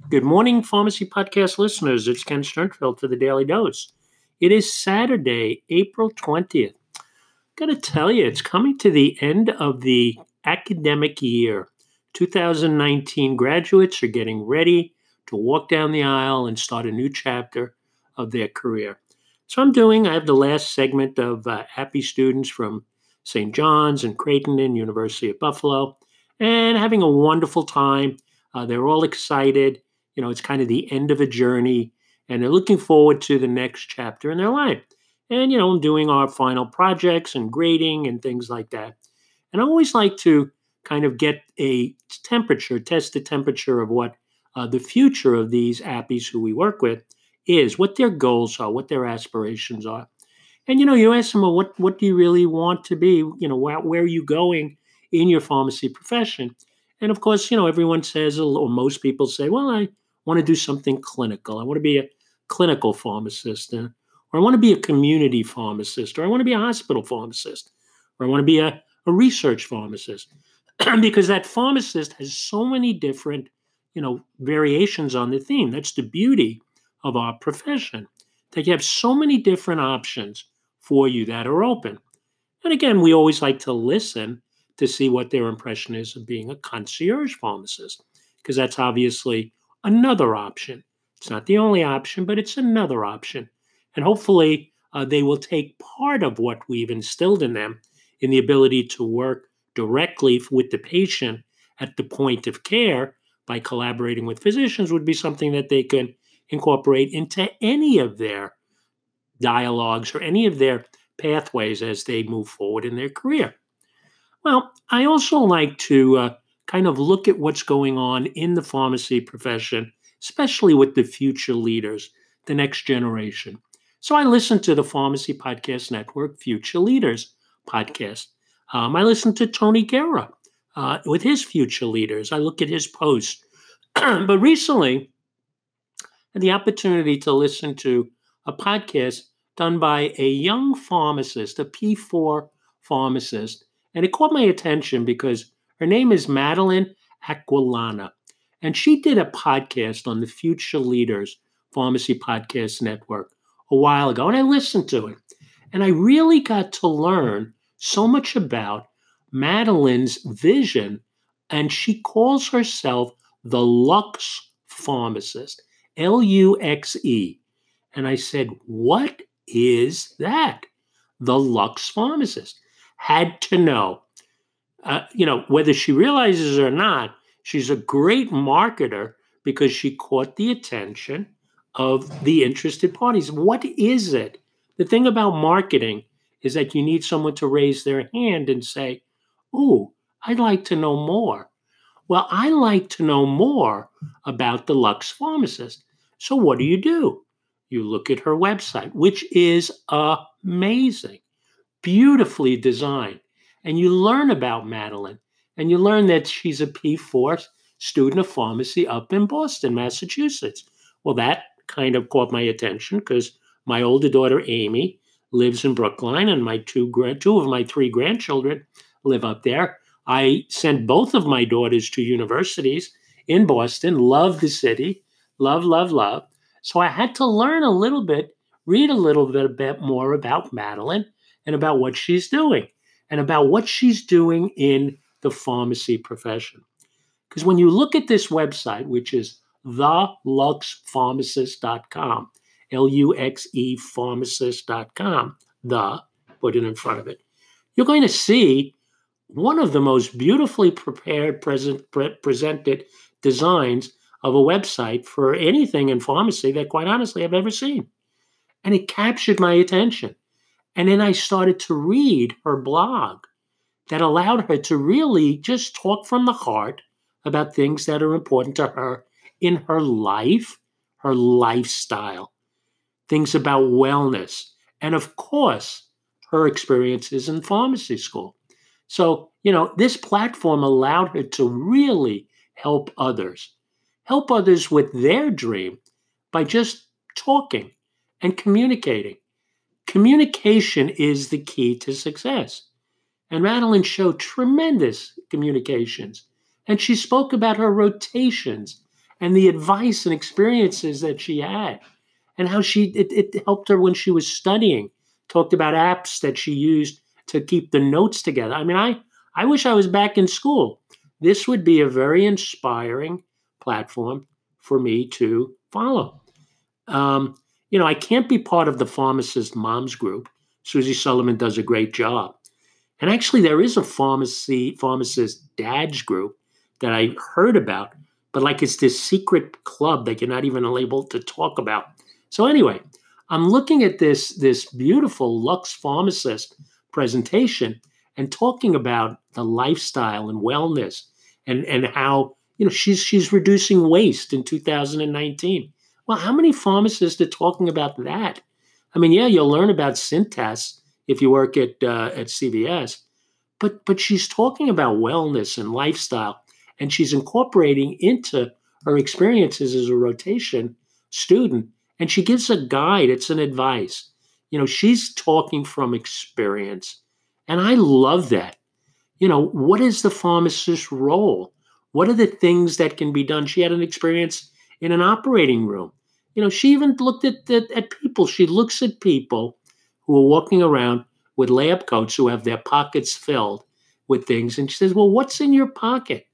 Good morning, Pharmacy Podcast listeners. It's Ken Sternfeld for the Daily Dose. It is Saturday, April 20th. Got to tell you, it's coming to the end of the academic year. 2019 graduates are getting ready to walk down the aisle and start a new chapter of their career. So I have the last segment of happy students from St. John's and Creighton and University of Buffalo, and having a wonderful time. They're all excited. It's kind of the end of a journey, and they're looking forward to the next chapter in their life. And, doing our final projects and grading and things like that. And I always like to kind of get test the temperature of what the future of these appies who we work with is, what their goals are, what their aspirations are. And, you ask them, well, what do you really want to be? Where are you going in your pharmacy profession? And of course, everyone says, or most people say, well, I want to do something clinical. I want to be a clinical pharmacist, or I want to be a community pharmacist, or I want to be a hospital pharmacist, or I want to be a research pharmacist. Because that pharmacist has so many different, variations on the theme. That's the beauty of our profession, that you have so many different options for you that are open. And again, we always like to listen to see what their impression is of being a concierge pharmacist, because that's obviously another option. It's not the only option, but it's another option. And hopefully, they will take part of what we've instilled in them in the ability to work directly with the patient at the point of care by collaborating with physicians would be something that they can incorporate into any of their dialogues or any of their pathways as they move forward in their career. Well, I also like to kind of look at what's going on in the pharmacy profession, especially with the future leaders, the next generation. So I listen to the Pharmacy Podcast Network Future Leaders podcast. I listen to Tony Guerra with his Future Leaders. I look at his posts. But recently, I had the opportunity to listen to a podcast done by a young pharmacist, a P4 pharmacist. And it caught my attention because her name is Madeline Aquilana. And she did a podcast on the Future Leaders Pharmacy Podcast Network a while ago. And I listened to it. And I really got to learn so much about Madeline's vision. And she calls herself the Lux Pharmacist, Luxe. And I said, what is that? The Lux Pharmacist. Had to know. Whether she realizes it or not, she's a great marketer because she caught the attention of the interested parties. What is it? The thing about marketing is that you need someone to raise their hand and say, "Ooh, I'd like to know more." Well, I like to know more about the Lux Pharmacist. So what do? You look at her website, which is amazing, beautifully designed. And you learn about Madeline, and you learn that she's a P4 student of pharmacy up in Boston, Massachusetts. Well, that kind of caught my attention because my older daughter, Amy, lives in Brookline, and my two of my three grandchildren live up there. I sent both of my daughters to universities in Boston, love the city, love, love, love. So I had to learn a little bit, read a bit more about Madeline and about what she's doing and about what she's doing in the pharmacy profession. Because when you look at this website, which is theluxepharmacist.com, Luxe pharmacist.com, put it in front of it, you're going to see one of the most beautifully presented designs of a website for anything in pharmacy that, quite honestly, I've ever seen. And it captured my attention. And then I started to read her blog that allowed her to really just talk from the heart about things that are important to her in her life, her lifestyle, things about wellness, and of course, her experiences in pharmacy school. So, this platform allowed her to really help others with their dream by just talking and communicating. Communication is the key to success. And Madeline showed tremendous communications. And she spoke about her rotations and the advice and experiences that she had, and how it helped her when she was studying. Talked about apps that she used to keep the notes together. I mean, I wish I was back in school. This would be a very inspiring platform for me to follow. Um, I can't be part of the pharmacist moms group. Susie Sullivan does a great job. And actually, there is a pharmacist dads group that I heard about, but like it's this secret club that you're not even able to talk about. So anyway, I'm looking at this beautiful Lux Pharmacist presentation and talking about the lifestyle and wellness and how she's reducing waste in 2019. Well, how many pharmacists are talking about that? I mean, yeah, you'll learn about Cintas if you work at CVS, but she's talking about wellness and lifestyle, and she's incorporating into her experiences as a rotation student, and she gives a guide. It's an advice. She's talking from experience, and I love that. What is the pharmacist's role? What are the things that can be done? She had an experience in an operating room. She even looked at people. She looks at people who are walking around with lab coats who have their pockets filled with things, and she says, "Well, what's in your pocket?"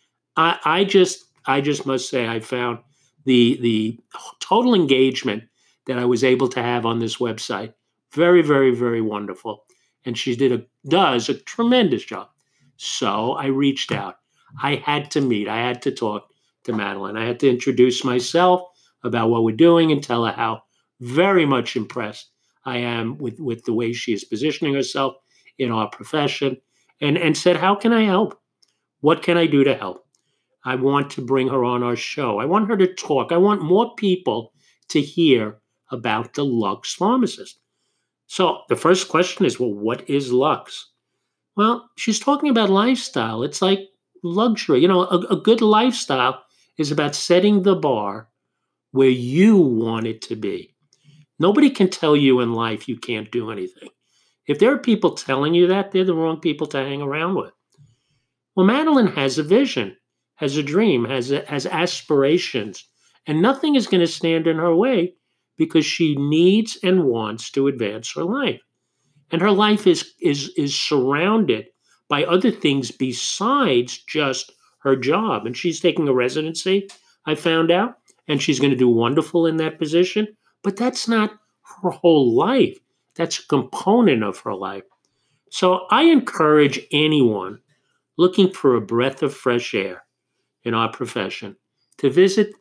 I just must say I found the total engagement that I was able to have on this website very, very, very wonderful, and she does a tremendous job. So I reached out. I had to talk to Madeline. I had to introduce myself about what we're doing and tell her how very much impressed I am with the way she is positioning herself in our profession, and said, how can I help? What can I do to help? I want to bring her on our show. I want her to talk. I want more people to hear about the Lux Pharmacist. So the first question is, well, what is Lux? Well, she's talking about lifestyle. It's like luxury. A good lifestyle is about setting the bar where you want it to be. Nobody can tell you in life you can't do anything. If there are people telling you that, they're the wrong people to hang around with. Well, Madeline has a vision, has a dream, has aspirations, and nothing is going to stand in her way because she needs and wants to advance her life. And her life is surrounded by other things besides just her job. And she's taking a residency, I found out, and she's going to do wonderful in that position. But that's not her whole life. That's a component of her life. So I encourage anyone looking for a breath of fresh air in our profession to visit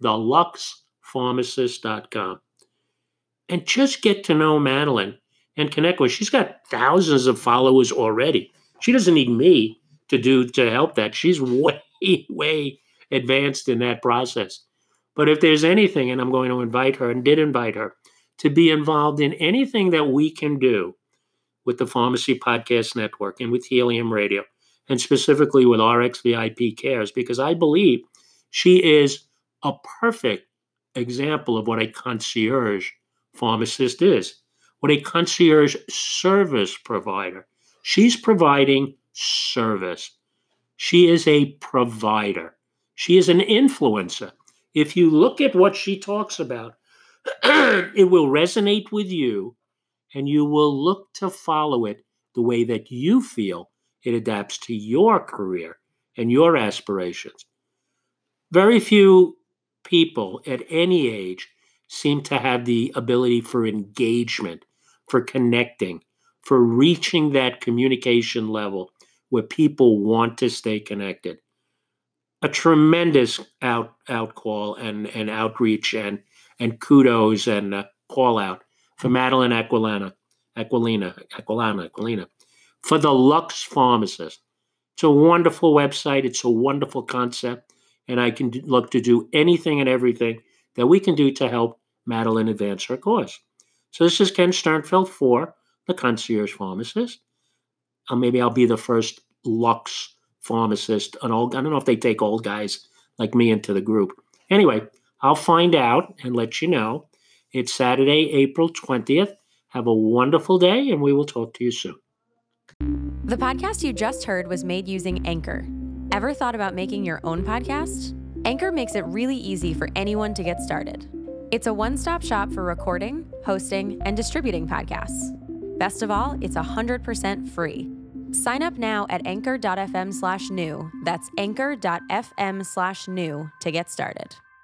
theluxpharmacist.com and just get to know Madeline and connect with her. She's got thousands of followers already. She doesn't need me to help that. She's way, way advanced in that process. But if there's anything, and I'm going to invite her, and did invite her, to be involved in anything that we can do with the Pharmacy Podcast Network and with Helium Radio, and specifically with RxVIP Cares, because I believe she is a perfect example of what a concierge pharmacist is, what a concierge service provider. She's providing service. She is a provider. She is an influencer. If you look at what she talks about, it will resonate with you, and you will look to follow it the way that you feel it adapts to your career and your aspirations. Very few people at any age seem to have the ability for engagement, for connecting, for reaching that communication level where people want to stay connected. A tremendous out call and outreach and kudos and call out for Madeline Aquilina for the Lux Pharmacist. It's a wonderful website. It's a wonderful concept, and I can look to do anything and everything that we can do to help Madeline advance her cause. So this is Ken Sternfeld for the Concierge Pharmacist. Maybe I'll be the first Lux Pharmacist. I don't know if they take old guys like me into the group. Anyway, I'll find out and let you know. It's Saturday, April 20th. Have a wonderful day, and we will talk to you soon. The podcast you just heard was made using Anchor. Ever thought about making your own podcast? Anchor makes it really easy for anyone to get started. It's a one-stop shop for recording, hosting, and distributing podcasts. Best of all, it's 100% free. Sign up now at anchor.fm/new. That's anchor.fm/new to get started.